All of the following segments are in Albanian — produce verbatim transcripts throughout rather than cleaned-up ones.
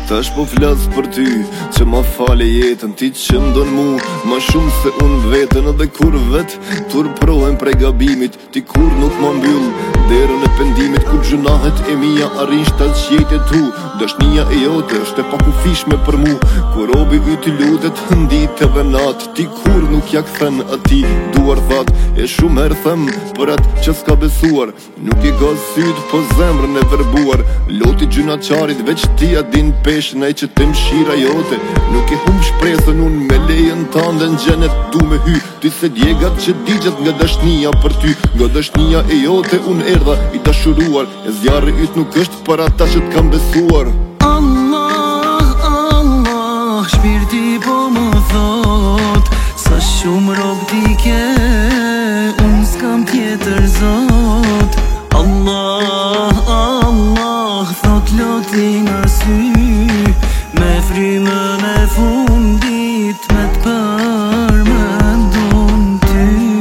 Tash po flas për ty, që ma fale jetën, ti që mdon mu ma shumë se unë vetën. Edhe kur vet turprohem prej gabimit, ti kur nuk ma mbyll derën e pendimit. Kur gjunahet e mija arrin shtat qjete tu, dashnia e jote është e pakufishme për mu. Kur robi i ty lutet dit edhe nat, ti kur nuk ja kthen ati duar that. E shumë herë them për atë që s'ka besuar, nuk i ka syt po zemrën e verbuar. Loti gjuna qarit veç ti a din peshen, ai që të mshira jote nuk e hum shpresën. Unë me lejen tande në gjenet du me hy, ty se djegat që digjet nga dashnia për ty. Nga dashnia e jote unë erdha i dashuruar, e zjarri yt nuk është për ata që t'kam besuar. Allah, Allah, shpirti po më thot, sa shumë rob ti ke, unë s'kam tjetër zot. Allah, Allah, thot loti në sy, me frymën e fundit, me t'përmendon ty.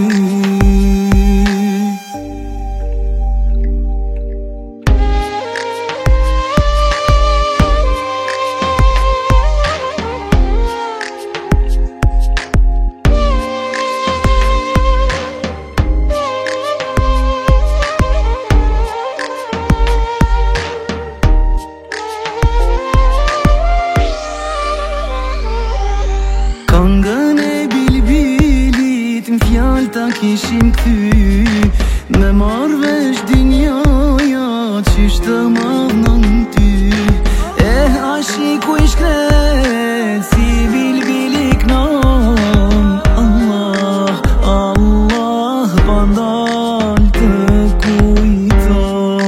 Këngën e bilbilit m'fjall ta kishim kthy, me marrë vesh dinjoja qysh të madhnën ty. Eh, a shiku i shkret si bilbili knon, Allah, Allah, pandal të kujton.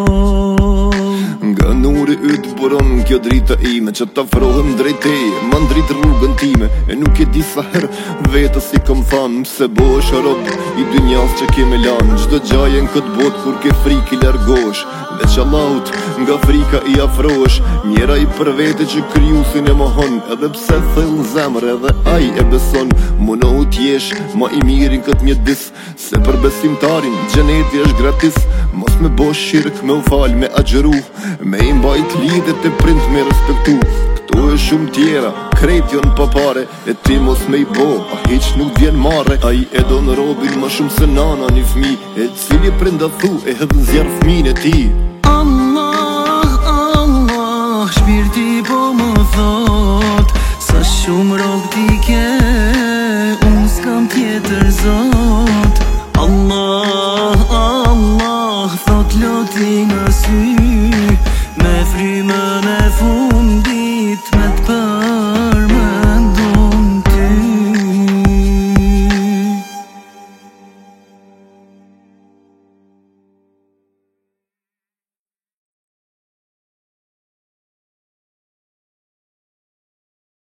Nga nuri yt buron kjo drita ime, që t'afrohem drejt teje, ma ndrit rrugën time. E nuk e di sa her vetës i kom than, pse bo është rob i dynjas që keme lan. Gjdo gjaje në këtë bot kur ke frik i largosh, veç Allahut nga frika i afrosh. Mjera i për vete që kryusin e mohon, edhe pse thell në zemër edhe aj e beson. Munohu t'jesh ma i mirin këtë mjedis, se për besimtarin gjeneti është gratis. Mos me bo shirk, me u fal, me agjeru, me i mbajt lidhet e prind me respektu. Këto e shumë tjera, krejt jon pa pare, e ti mos me i bo, a hiq nuk vjen mare. A i e do në robin ma shumë se nana një fmi, e cili prinda thu e hedhën zjarë fmin e ti. Allah, Allah, shpirti po më thot, sa shumë rob ti ke,